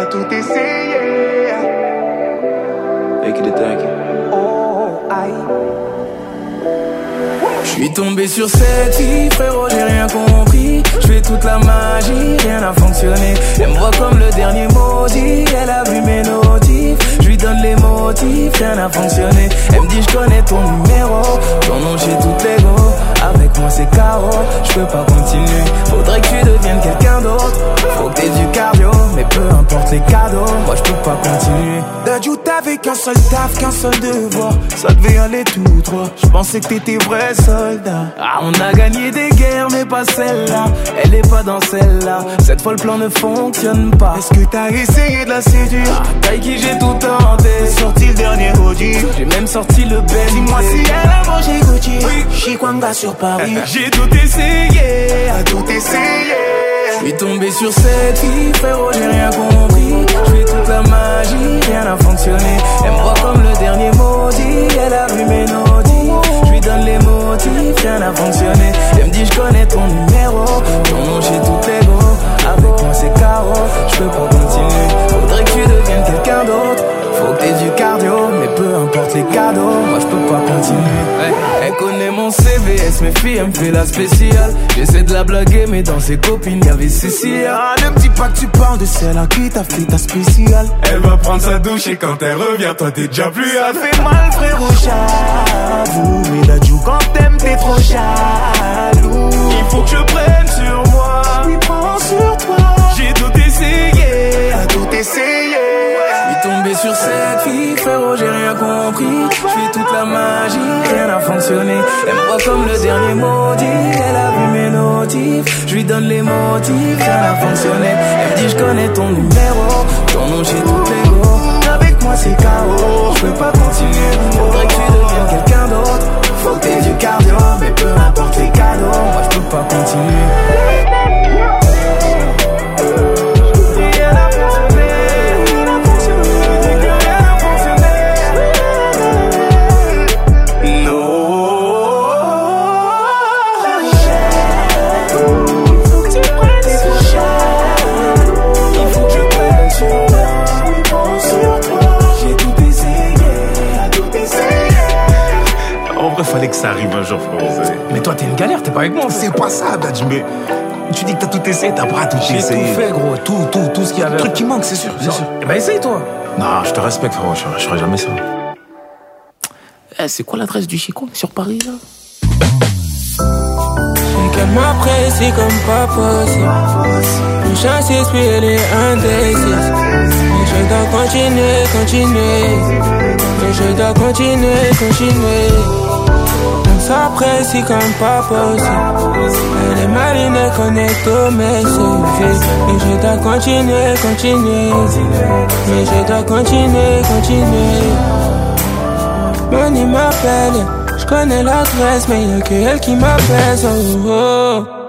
tout essayé. Et qu'il est taqué. Oh, aïe. J'suis tombé sur cette fille, frérot, j'ai rien compris. J'fais toute la magie, rien n'a fonctionné. Elle me voit comme le dernier maudit, elle a vu mes notifs. J'lui donne les motifs, rien n'a fonctionné. Elle me dit j'connais ton numéro, ton nom j'ai tout l'ego. Avec moi c'est KO, j'peux pas continuer. Faudrait que tu deviennes quelqu'un d'autre. Faut que t'aies du cardio, mais peu importe les cadeaux, moi j'peux pas continuer. Dadju t'avais qu'un seul taf, qu'un seul devoir. Ça devait aller tout droit, j'pensais que t'étais vrai soldat. Ah, on a gagné des guerres, mais pas celle-là. Elle est pas dans celle-là. Cette fois le plan ne fonctionne pas. Est-ce que t'as essayé de la séduire? Ah, Taiki, j'ai tout tenté. J'ai sorti le dernier Audi. J'ai même sorti le Bentley. Dis-moi si elle a mangé Gucci. Chikwanga sur Paris. J'ai tout essayé, a tout essayé. J'suis tombé sur cette fille, frérot, j'ai rien compris. J'fais toute la magie, rien n'a fonctionné. Elle me voit comme le dernier maudit. Elle a vu mes notifs. J'lui donne les motifs, rien n'a fonctionné. Elle me dit j'connais ton numéro, ton nom j'ai tout l'ego. Avec moi c'est KO, j'peux pas continuer. Faudrait que tu deviennes quelqu'un d'autre. Faut que t'aies du cardio, mais peu importe les cadeaux, moi j'peux pas continuer. Elle connaît mon CVS, mes filles, elle me fait la spéciale. J'essaie de la blaguer, mais dans ses copines y'avait Cécile. Ah, ne me dis pas que tu parles de celle à qui t'as fait ta spéciale. Elle va prendre sa douche et quand elle revient, toi t'es déjà plus Ça hâte. fait mal frérot, j'avoue. Mais Dadju quand t'aimes t'es trop jaloux. Il faut que je prenne sur moi. Oui, prends sur toi. J'ai tout essayé, A tout essayé. J'suis tombé sur cette fille, frérot, j'ai rien compris. J'fais toute la magie, rien n'a fonctionné. Elle me voit comme le dernier maudit. Elle a vu mes notifs. J'lui donne les motifs, rien n'a fonctionné. Elle me dit j'connais ton numéro, ton nom j'ai tout l'ego. Avec moi c'est KO, j'peux pas continuer. Faudrait que tu deviennes quelqu'un d'autre. Faut que t'aies du cardio, mais peu importe les cadeaux, moi j'peux pas continuer. Fallait que ça arrive un jour, frérot. Mais toi t'es une galère, t'es pas avec moi. C'est pas ça, Dadju, mais tu dis que t'as tout essayé, t'as pas tout J'ai essayé. tout fait, gros, tout ce qu'il y avait. Le truc qui manque, c'est sûr, bien sûr. Eh ben essaye toi. Non, je te respecte, frérot, je ferai jamais ça. Eh, c'est quoi l'adresse du Chico sur Paris là? C'est qu'elle m'apprécie comme pas possible. Une chance puis elle est indécise. Mais je dois continuer. Mais je dois continuer. On s'apprécie comme pas possible. Elle est maline connecte au message. Mais je dois continuer. Mais je dois continuer. Money m'appelle, je connais l'adresse, mais y'a que elle qui m'appelle. Oh, oh.